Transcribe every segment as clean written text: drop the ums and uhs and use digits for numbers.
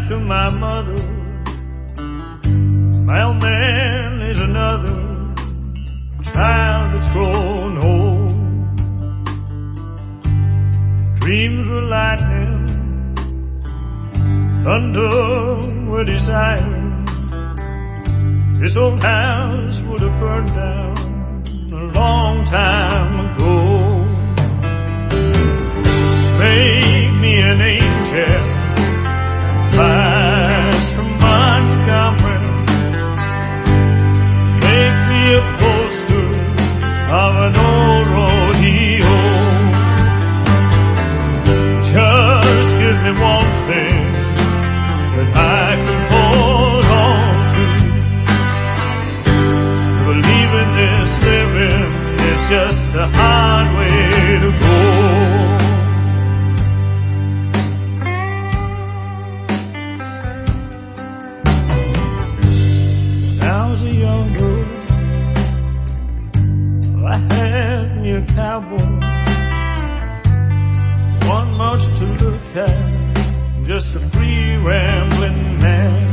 after my mother. My old man is another child that's grown old. Dreams were lightning, thunder were desire. This old house would have burned down a long time ago. Make me an angel, fires from Montgomery. Make me a poster of an old rodeo. Just give me one thing that I can hold on to. Believing this living is just a hard way to go. When I was a young girl, I had me a cowboy. One much to look at, just a free rambling man.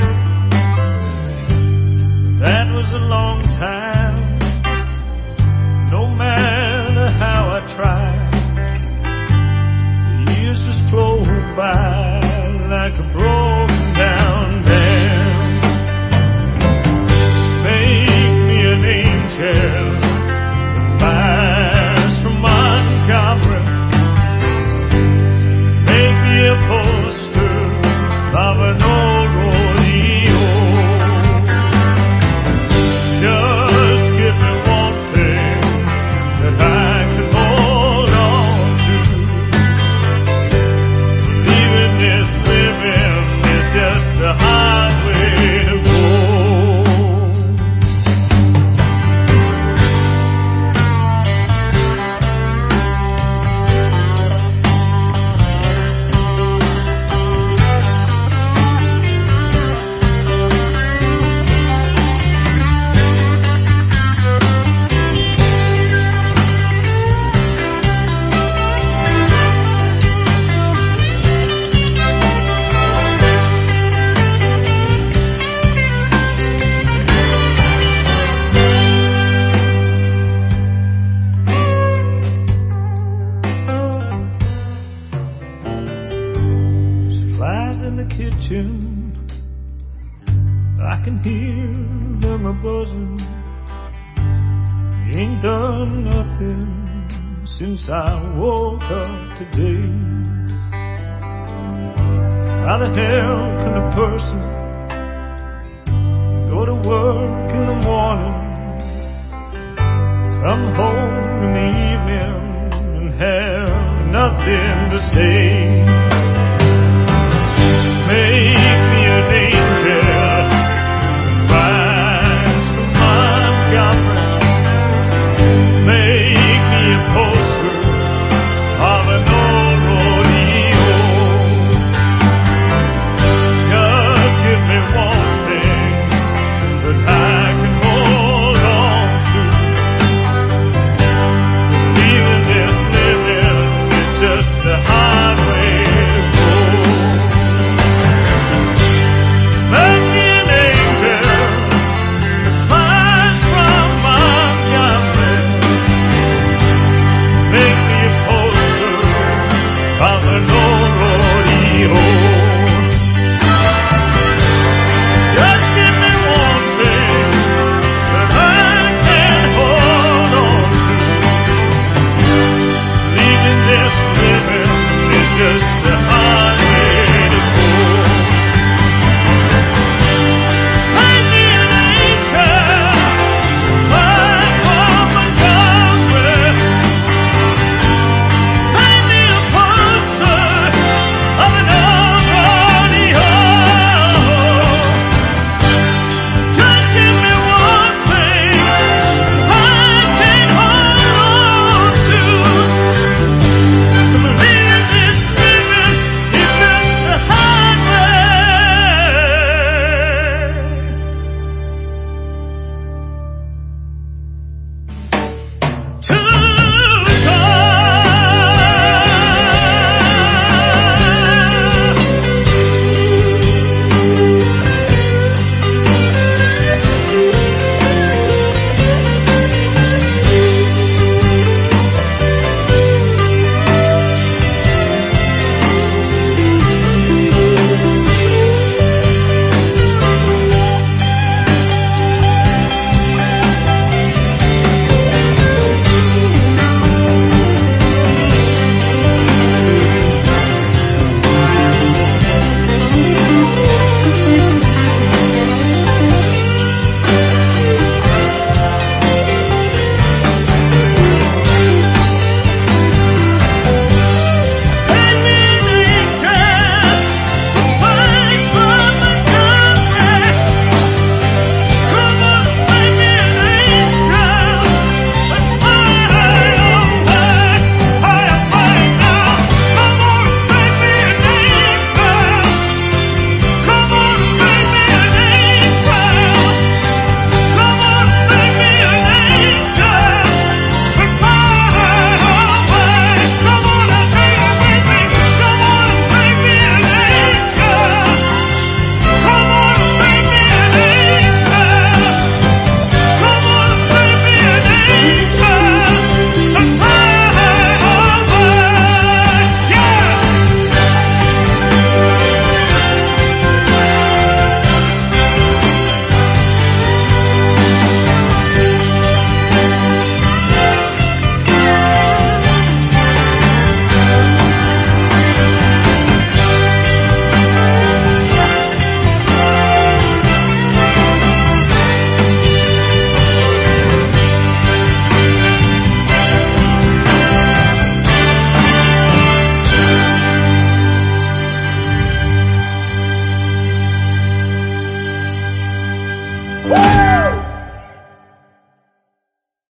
That was a long time, no matter how I tried. The years just flowed by like a broken down dam. Make me an angel that fires from Montgomery. Make me a poster of an old rodeo. Just give me one thing that I can hold on to. Believing this living is just a hard way to go. Flies in the kitchen, I can hear them a buzzing. Ain't done nothing since I woke up today. How the hell can a person go to work in the morning, come home in the evening, and have nothing to say? Make me an angel